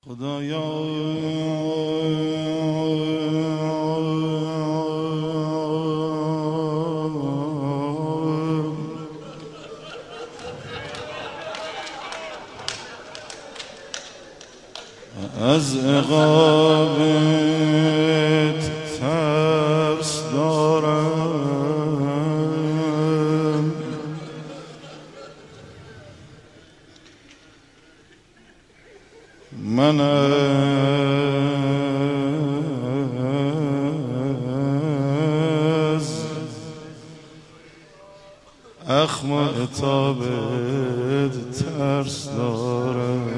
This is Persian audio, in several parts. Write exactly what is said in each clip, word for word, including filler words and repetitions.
خدایا از عقابت ترس دارم، من از اخم و عتابت ترس دارم.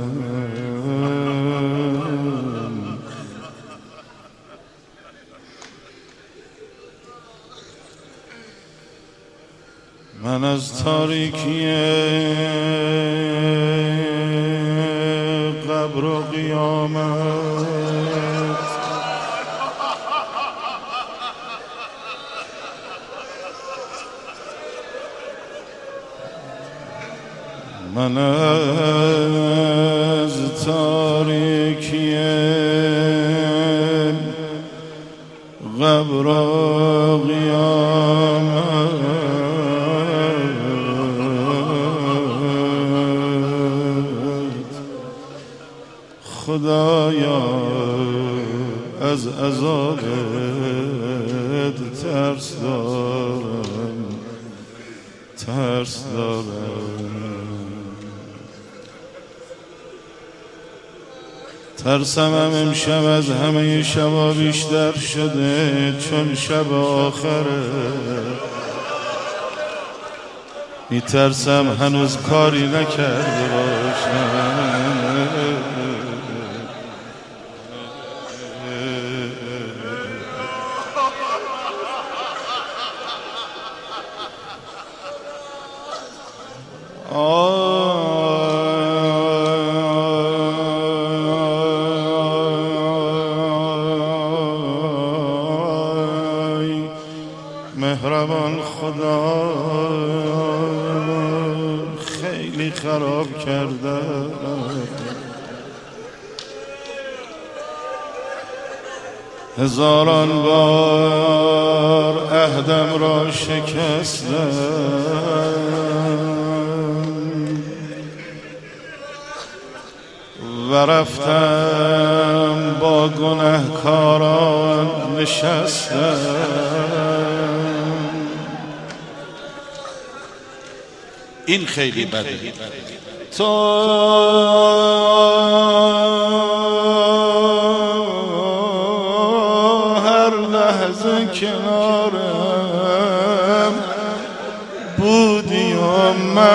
من از تاریکی قبر و قیامت، من از تاریکی قبر و قیامت خدایا از عذابت ترس دارم، ترس دارم. ترسم امشب از همه شبا بیشتر شده، چون شب آخره. میترسم هنوز کاری نکرده باشم، مهربان خدا خیلی خراب کرده، هزاران بار عهدم را شکستم و رفتم با گنهکاران نشستم. این خیلی بده. تو هر لحظه کنارم بودی و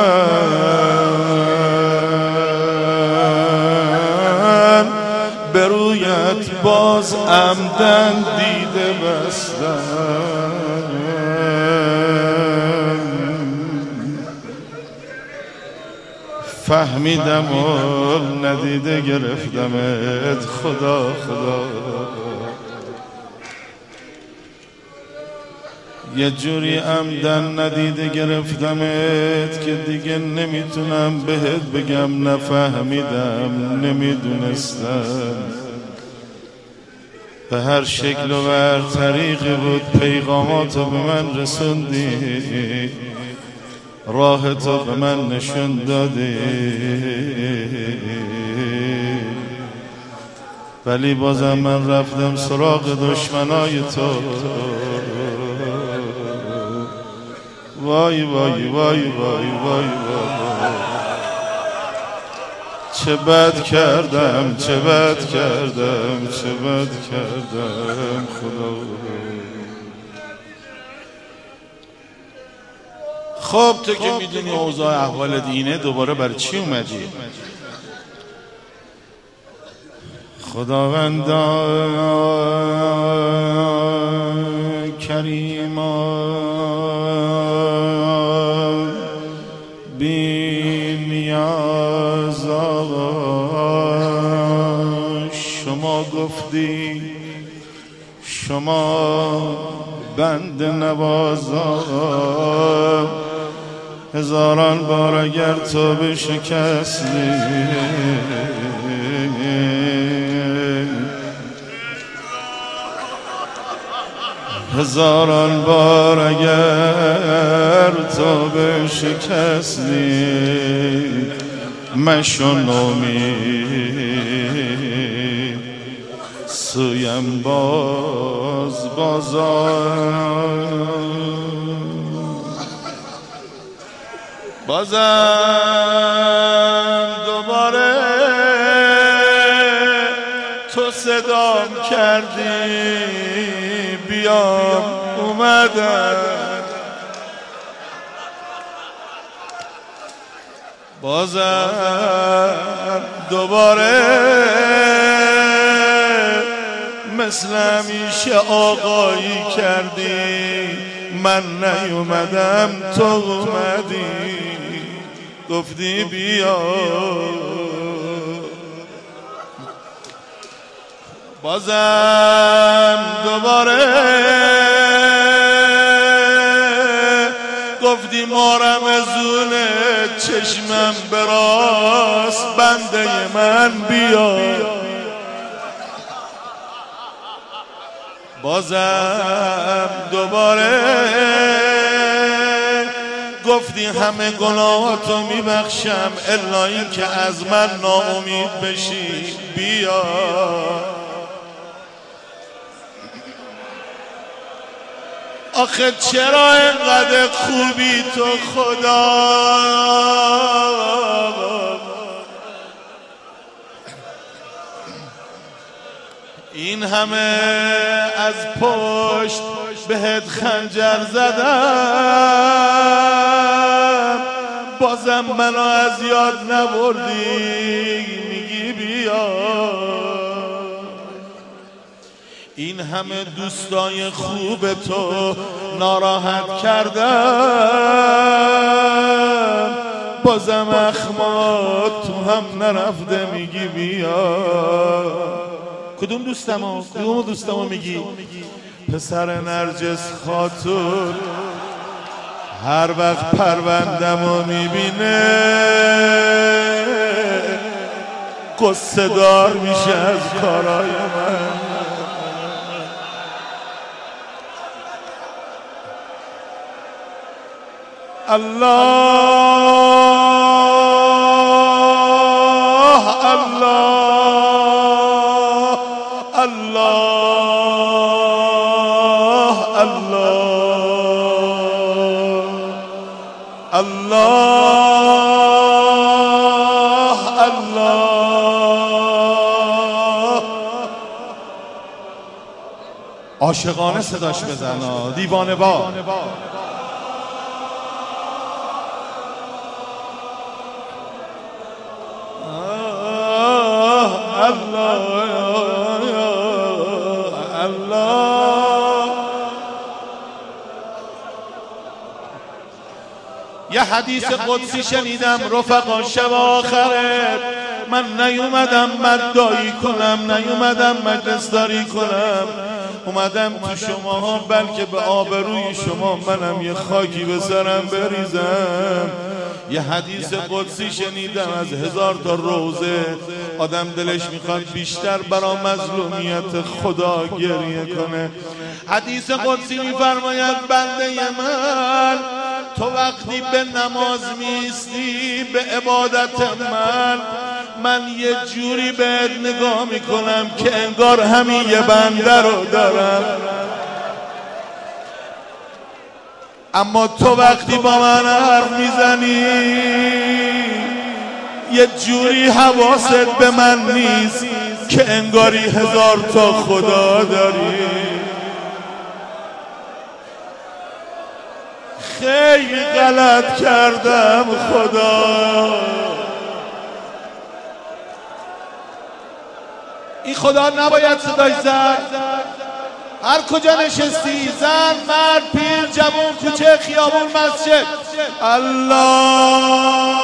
من به رویت باز عمدن دیده بستم. فهمیدم و ندیده گرفتمت، خدا خدا یه جوری عمدن ندیده گرفتمت که دیگه نمیتونم بهت بگم نفهمیدم، نمیدونستم. به هر شکل و هر طریقی بود پیغاماتو به من رسوندی، راه تو به من نشون دادی، ولی بازم من رفتم سراغ دشمنای تو. وای وای وای وای وای وای چه بد کردم، چه بد کردم، چه بد کردم خدا. خب تو که میدونی اوضاع احوال دینه، دوباره برای چی اومدی؟ خداوندا کریما بی نیازا، شما گفتی شما بند نوازا، هزاران بار اگر تو بشکستی هزاران بار اگر تو بشکستی مشو نومید سویم باز بازار بازم دوباره تو صدام کردی بیام اومدم بازم دوباره مثل همیشه آقایی کردی من نیومدم تو اومدی گفتی بیا بازم دوباره گفتی مارم زونه چشمم براست بنده من بیا بازم دوباره گفتی همه گناهاتو میبخشم الا این که از من ناامید بشی بیا آخه چرا اینقدر خوبی تو خدا این همه از پشت بهت خنجر زدم بازم منو از یاد نبردی میگی بیا این همه دوستای خوب تو ناراحت کردم بازم اخمات تو هم نرفته میگی بیا کدوم دوستمو کدوم دوستمو میگی پسر نرجس خاتون هر وقت پروندمو میبینه قصه دار میشه از کارای من الله الله الله الله الله الله عاشقانه صداش بزن دیوانه با یه حدیث قدسی شنیدم رفقا شب آخره من نیومدم مدعی کنم نیومدم مجلس داری کنم اومدم تو شما ها بلکه به آبروی شما منم یه خاکی به سرم بریزم یه حدیث قدسی شنیدم از هزار تا روزه آدم دلش میخواد بیشتر برا مظلومیت خدا گریه کنه حدیث قدسی میفرماید بنده من تو وقتی به نماز میستی به عبادت من من یه جوری بهت نگاه میکنم که انگار همین یه بنده رو دارم اما تو وقتی با من حرف میزنی یه جوری حواست به من نیست که انگاری هزار تا خدا داری خیلی غلط کردم خدا این خدا نباید صداش زد هر کجا نشستی زن مرد پیر جوان کوچه خیابون مسجد الله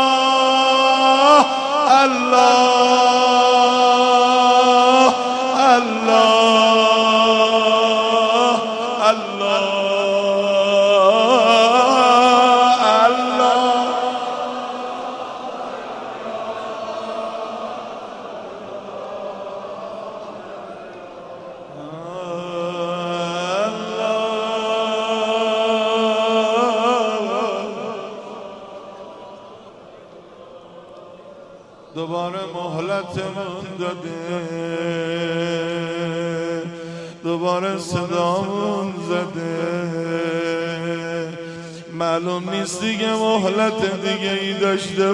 الله الله الله الله مهلتمون داده، دوباره صدامون زده، معلوم نیست دیگه مهلت دیگه ای داشته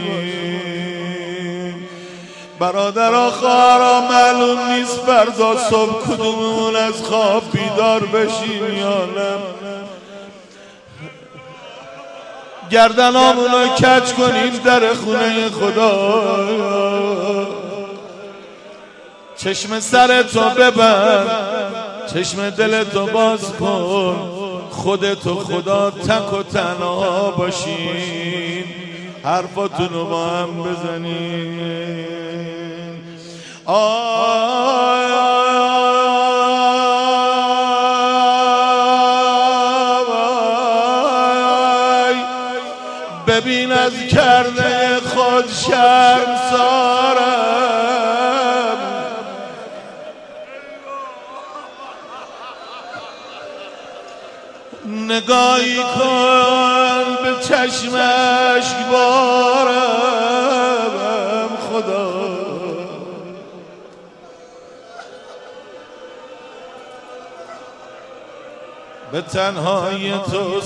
باشیم. برادرها خواهرها معلوم نیست فردا صبح کدوممون از خواب بیدار بشیم یا نه. گردنامونو کج کنیم در خونه خدا، چشم سرتو ببند، چشم دلتو باز کن، خودتو خدا تک و تنها باشین، حرفاتونو با هم بزنین. آی ببین از کرده خود شرمسارم، نگاهی کن به چشمش بارم خدا. به تنهایی تو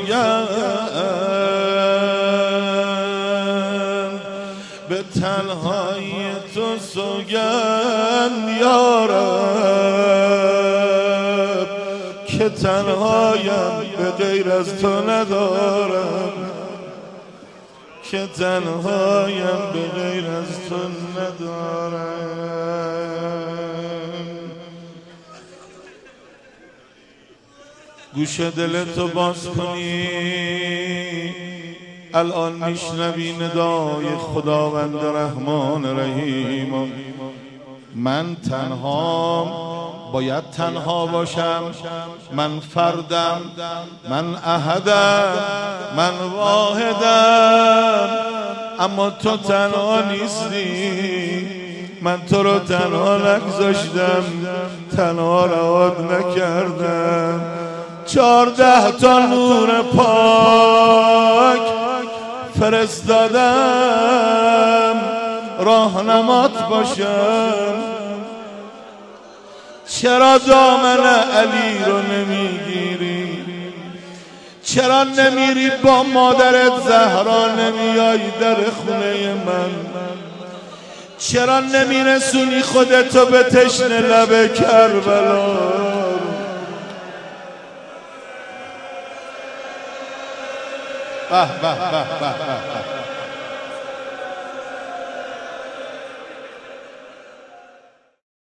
سوگند، به تنهایی تو سوگند یارب، که تنهایم به غیر از تو ندارم، که تنهایم به غیر از تو ندارم. گوش دلتو باز کنی، الان میشنوی ندای خداوند رحمان رحیم. من تنهام، باید تنها باشم، من فردم، من احدم، من واحدم، اما تو تنها نیستی. من تو رو تنها نگذاشتم، تنها رهات نکردم. چهارده تا نور پاک فرستادم راهنمات باشم. چرا دامن علی رو نمیگیری؟ چرا نمیری با مادرت زهرا نمیای در خونه من؟ چرا نمیرسونی خودتو به تشنه لب کربلا؟ به به به به به